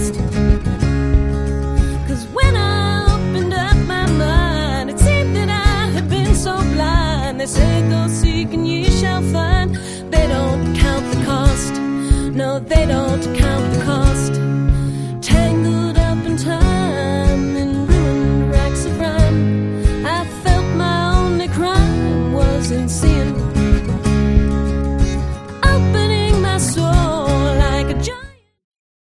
lost. 'Cause when I opened up my mind, it seemed that I had been so blind. They say go seek and ye shall find. They don't count the cost. No, they don't count the cost.